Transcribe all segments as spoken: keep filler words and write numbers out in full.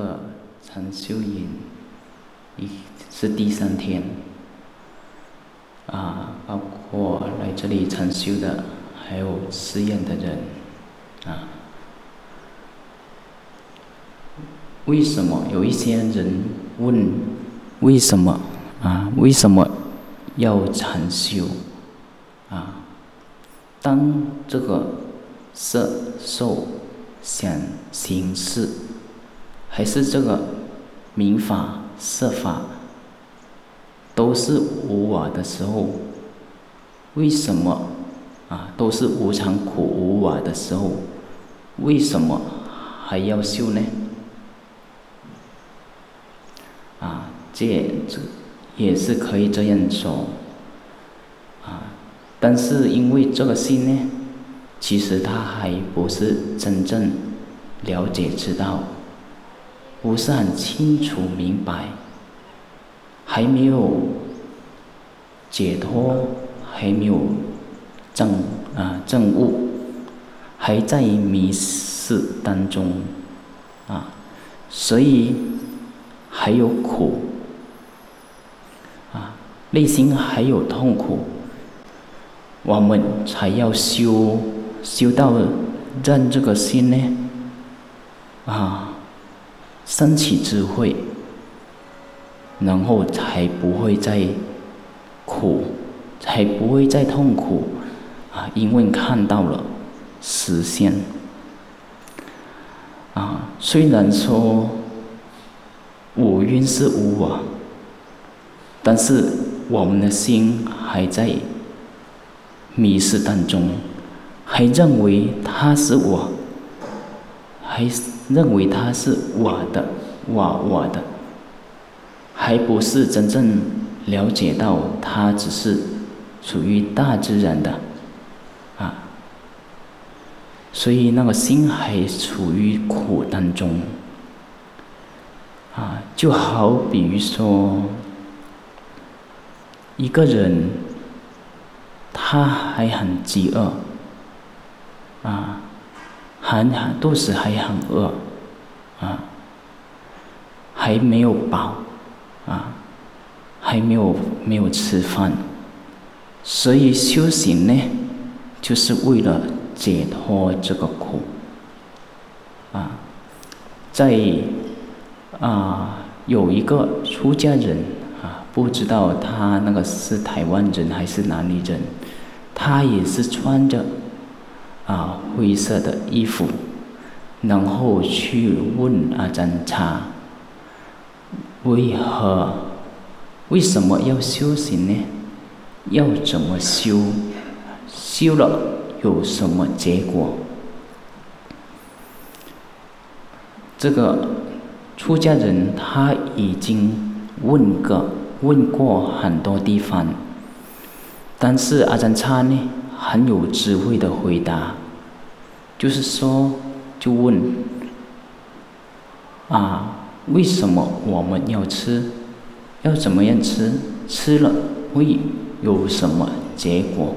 个禅修营是第三天啊，包括来这里禅修的，还有寺院的人啊。为什么有一些人问为什么啊？为什么要禅修啊？当这个色受想行识，还是这个名法色法都是无我的时候，为什么啊都是无常苦无我的时候，为什么还要修呢？啊，这这也是可以这样说啊，但是因为这个心呢，其实他还不是真正了解知道，不是很清楚明白，还没有解脱，还没有证啊证悟，还在迷失当中啊，所以还有苦啊，内心还有痛苦，我们才要修修到让这个心呢啊升起智慧，然后才不会再苦，才不会再痛苦啊，因为看到了实相啊。虽然说五蕴是无我，但是我们的心还在迷失当中，还认为它是我，还认为它是我的，我我的，还不是真正了解到它只是属于大自然的啊，所以那个心还处于苦当中啊，就好比说一个人他还很饥饿啊，还肚子还很饿啊，还没有饱啊，还没有没有吃饭，所以修行呢，就是为了解脱这个苦啊。在啊有一个出家人啊，不知道他那个是台湾人还是哪里人，他也是穿着啊灰色的衣服，然后去问阿占查，为何为什么要修行呢？要怎么修？修了有什么结果？这个出家人他已经问过问过很多地方，但是阿占查呢很有智慧的回答，就是说就问啊，为什么我们要吃？要怎么样吃？吃了会有什么结果？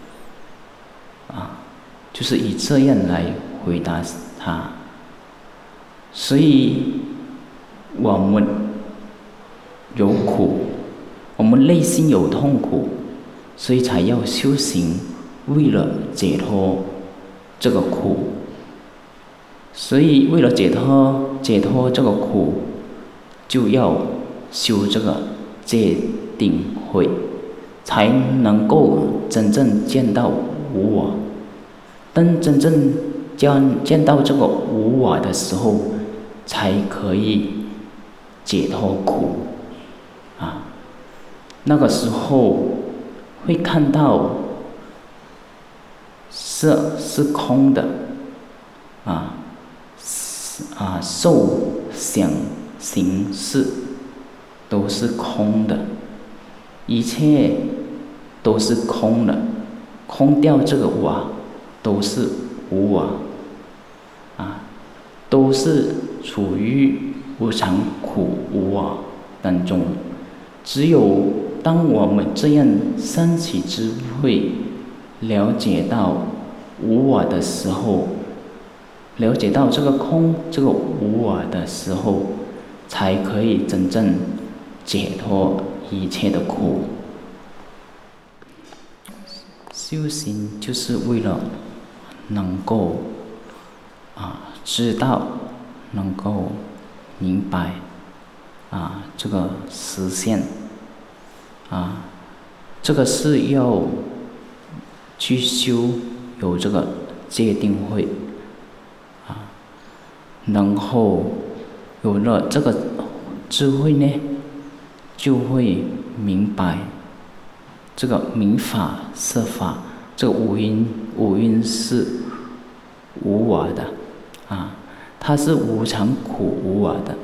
啊，就是以这样来回答他。所以我们有苦，我们内心有痛苦，所以才要修行，为了解脱这个苦。所以为了解脱解脱这个苦，就要修这个戒定慧，才能够真正见到无我。当真正见见到这个无我的时候，才可以解脱苦啊。那个时候会看到色是空的啊，啊受想行识都是空的，一切都是空的，空掉这个我都是无我啊，都是处于无常苦无我当中。只有当我们这样升起智慧，了解到无我的时候， 了解到这个空，这个无我的时候，才可以真正解脱一切的苦。修行就是为了能够啊知道，能够明白啊这个实现啊，这个是要去修有这个戒定慧啊，然后有了这个智慧呢，就会明白这个明法色法，这个五蕴五蕴是无我的啊，它是无常苦无我的。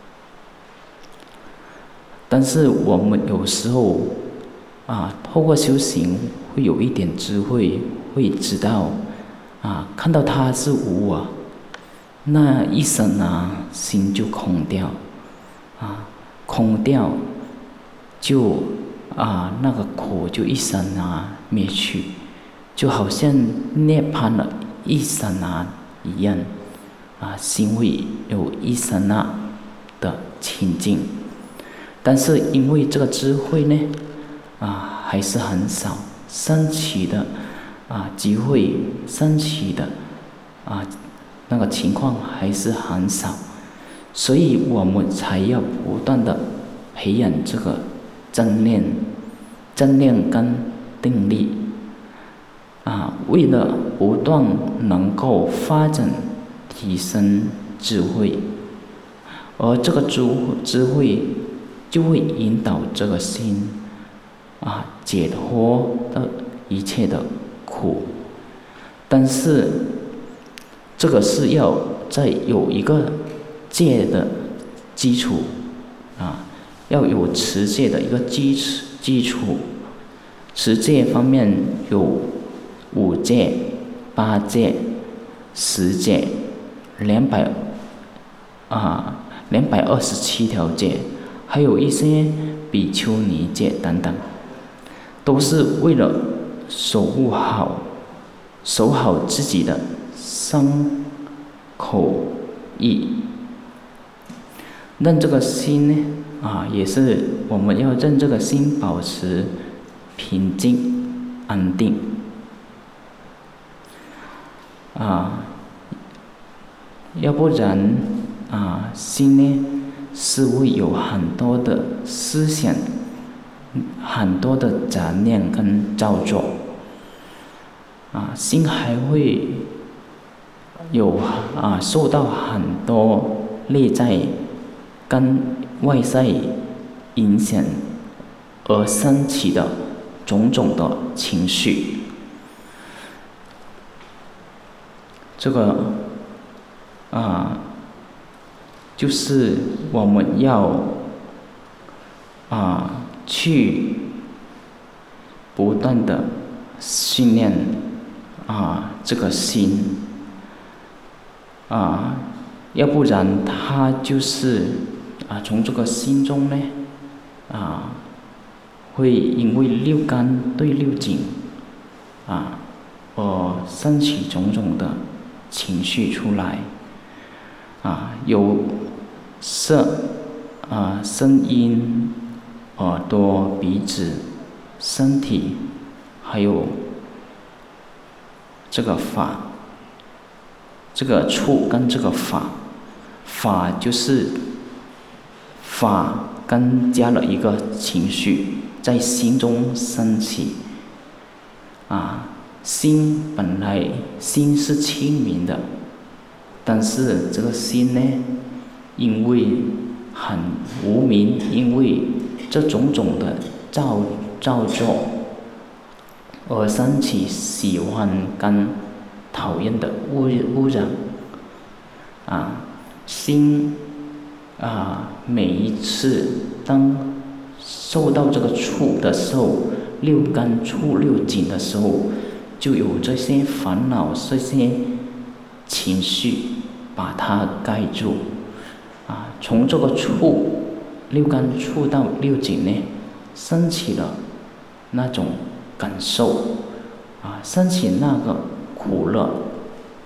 但是我们有时候啊，透过修行会有一点智慧，会知道啊，看到它是无我，那一生啊，心就空掉啊，空掉就啊那个苦就一生啊灭去，就好像涅槃了一生啊一样啊，心会有一生啊的清净。但是因为这个智慧呢，啊还是很少，升起的啊机会，升起的啊那个情况还是很少，所以我们才要不断的培养这个正念、正念跟定力啊，为了不断能够发展、提升智慧，而这个智智慧就会引导这个心啊解脱的一切的苦。但是这个是要在有一个戒的基础啊，要有持戒的一个基础基础。持戒方面有五戒、八戒、十戒、两百啊两百二十七条戒，还有一些比丘尼戒等等，都是为了守护好、守好自己的身、口、意，让这个心呢啊，也是我们要让这个心保持平静、安定啊，要不然啊，心呢是会有很多的思想，很多的杂念跟造作啊，心还会有啊受到很多内在跟外在影响而升起的种种的情绪。这个啊，就是我们要啊去不断的训练啊这个心啊，要不然它就是啊从这个心中呢啊会因为六根对六境啊而升起种种的情绪出来啊，有色啊声音、耳朵、鼻子、身体，还有这个法，这个触跟这个法，法就是法跟加了一个情绪在心中升起啊，心本来心是清明的，但是这个心呢，因为很无明，因为这种种的造造作而升起喜欢跟讨厌的污污染啊，心啊每一次当受到这个触的时候，六根触六境的时候，就有这些烦恼、这些情绪把它盖住啊。从这个触六根触到六境呢，升起了那种感受啊，升起那个苦乐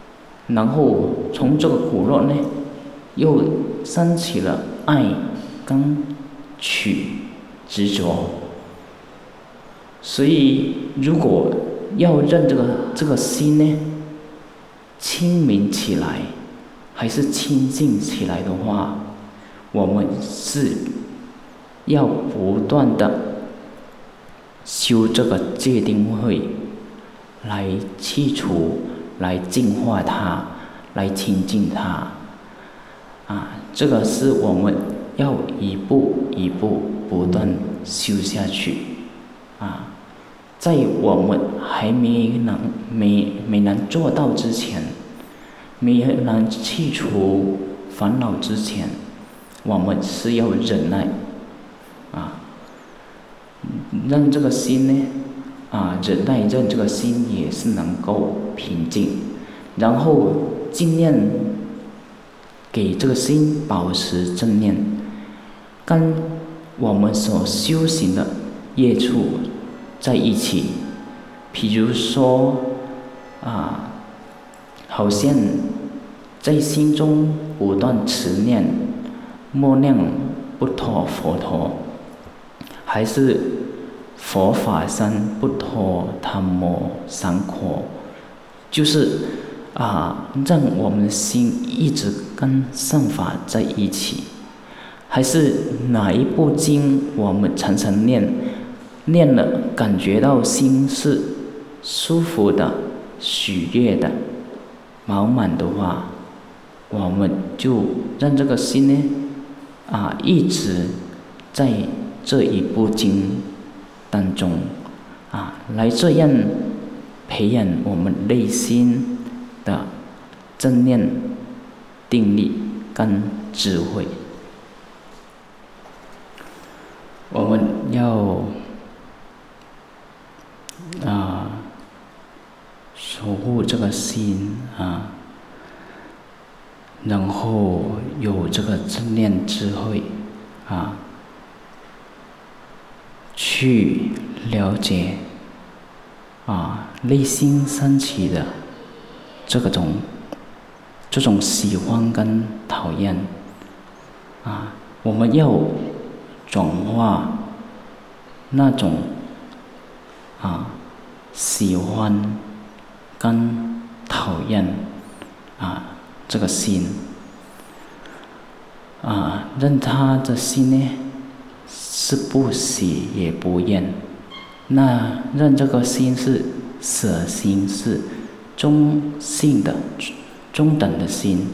然后从这个苦乐呢，又升起了爱跟取执着。所以如果要让这个这个心呢清明起来，还是清净起来的话，我们是要不断的修这个戒定慧，来去除，来净化它，来清净它。啊，这个是我们要一步一步不断修下去。啊，在我们还没能没没能做到之前，没能去除烦恼之前，我们是要忍耐。啊，让这个心呢，啊，忍耐，让这个心也是能够平静，然后尽量给这个心保持正念，跟我们所修行的业处在一起。比如说，啊，好像在心中不断持念、默念不脱佛陀，还是佛法僧不脱檀摩三廓，就是啊，让我们的心一直跟善法在一起。还是哪一部经我们常常念，念了感觉到心是舒服的、喜悦的、饱满的话，我们就让这个心呢，啊，一直在这一部经当中，啊，来这样培养我们内心的正念、定力跟智慧。我们要啊守护这个心啊，然后有这个正念智慧啊，去了解啊内心升起的这个种这种喜欢跟讨厌啊，我们要转化那种啊喜欢跟讨厌啊这个心啊，让他的心呢是不喜也不厌，那让这个心是舍心，是中性的、中等的心。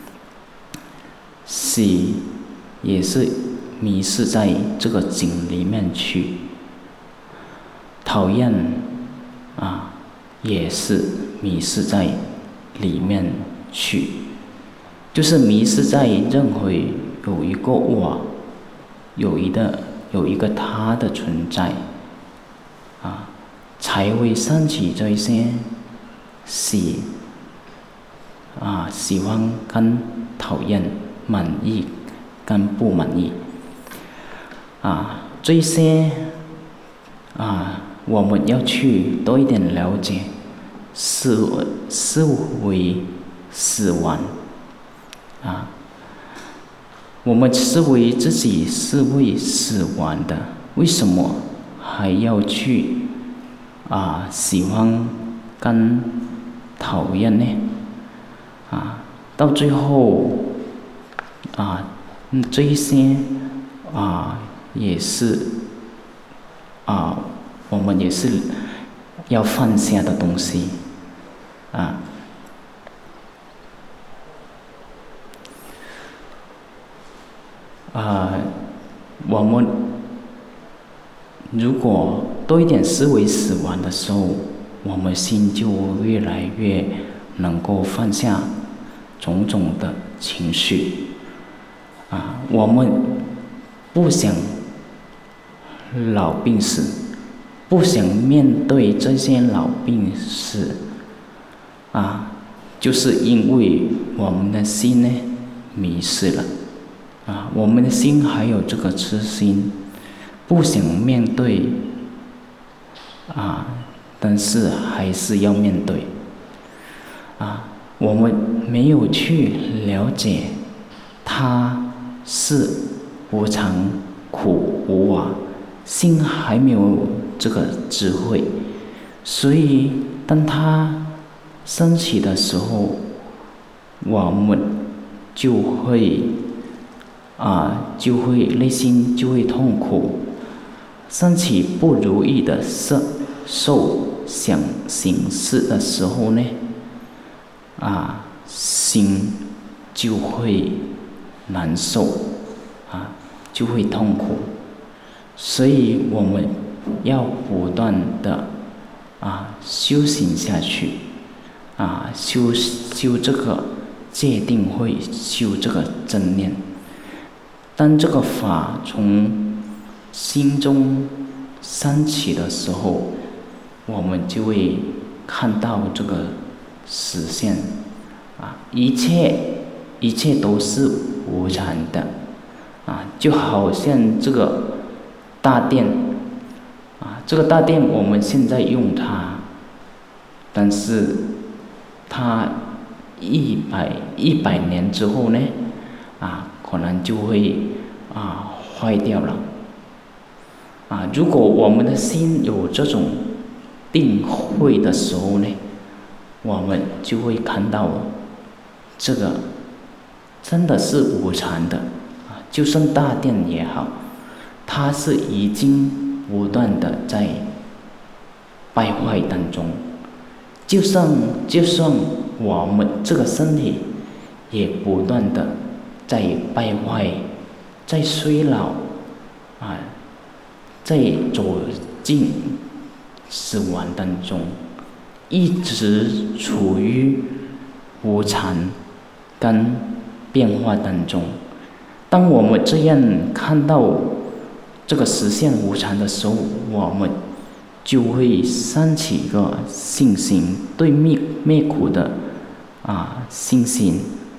喜也是迷失在这个境里面去，讨厌啊也是迷失在里面去，就是迷失在认为有一个我，有一个有一个他的存在，啊，才会升起这些喜啊喜欢跟讨厌、满意跟不满意啊，这些啊我们要去多一点了解，思思维死亡啊，我们思维自己是会死亡的，为什么还要去啊喜欢跟讨厌呢？啊，到最后啊，这一些啊也是啊，我们也是要放下的东西啊。啊，我们如果多一点思维死亡的时候，我们心就越来越能够放下种种的情绪。啊，我们不想老病死，不想面对这些老病死，啊，就是因为我们的心呢迷失了。啊，我们的心还有这个痴心，不想面对，啊，但是还是要面对，啊， 我们没有去了解它是无常、苦、无我，心还没有这个智慧，所以当它升起的时候，我们就会啊，就会内心就会痛苦，升起不如意的色、受、想、行、识的时候呢，啊，心就会难受，啊，就会痛苦。所以我们要不断的啊修行下去，啊修修这个戒定慧，修这个正念。当这个法从心中升起的时候，我们就会看到这个实相，啊，一切一切都是无常的，啊，就好像这个大电，啊，这个大电我们现在用它，但是它一百一百年之后呢，啊，可能就会啊坏掉了。啊，如果我们的心有这种定慧的时候呢，我们就会看到这个真的是无常的，啊，就算大电也好，它是已经不断的在败坏当中，就算就算我们这个身体也不断的在败坏，在衰老，啊，在走进死亡当中，一直处于无常跟变化当中。当我们这样看到这个实现无常的时候，我们就会升起一个信心，对灭灭苦的啊信心。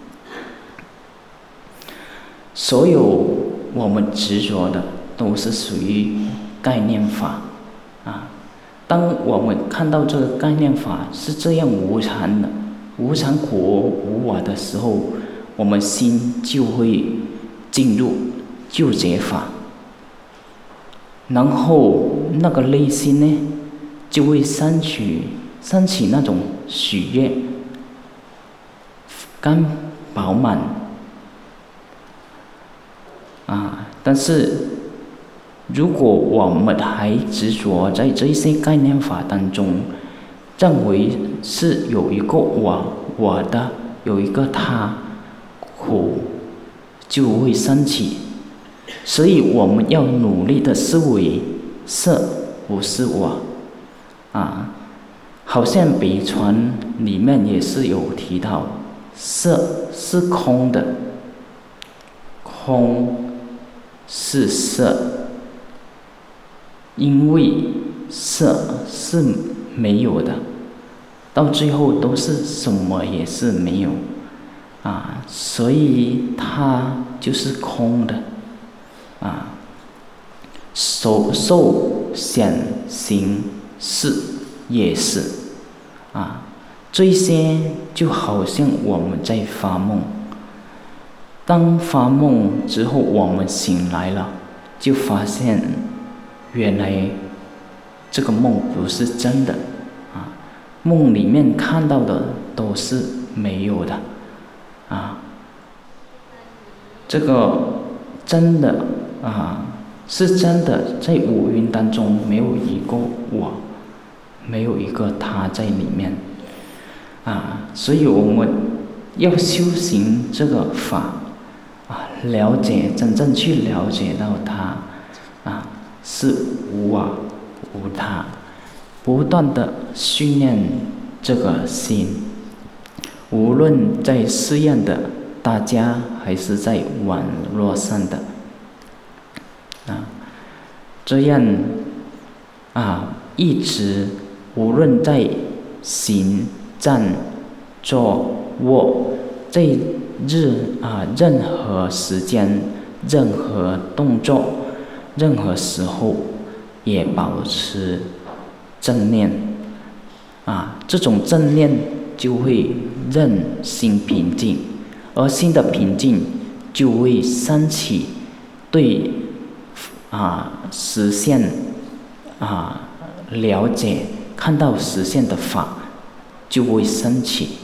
所有我们执着的都是属于概念法，啊，当我们看到这个概念法是这样无常的、无常苦无我的时候，我们心就会进入纠结法，然后那个内心呢，就会升起升起那种喜悦、跟饱满，啊，但是如果我们还执着在这些概念法当中，认为是有一个我我的，有一个他，苦就会升起。所以我们要努力的思维，色不是我，啊，好像北传里面也是有提到，色是空的，空是色，因为色是没有的，到最后都是什么也是没有，啊，所以它就是空的，啊，受受想行识也是，啊，这些就好像我们在发梦。当发梦之后，我们醒来了，就发现原来这个梦不是真的，啊，梦里面看到的都是没有的，啊，这个真的啊是真的，在五蕴当中没有一个我，没有一个他在里面，啊，所以我们要修行这个法。啊，了解，真正去了解到它，啊，是无我无他，不断的训练这个心。无论在寺院的大家，还是在网络上的，啊，这样啊，一直无论在行、站、坐、卧，在日啊，任何时间、任何动作、任何时候，也保持正念，啊，这种正念就会任心平静，而心的平静就会升起对啊实现啊了解，看到实现的法就会升起。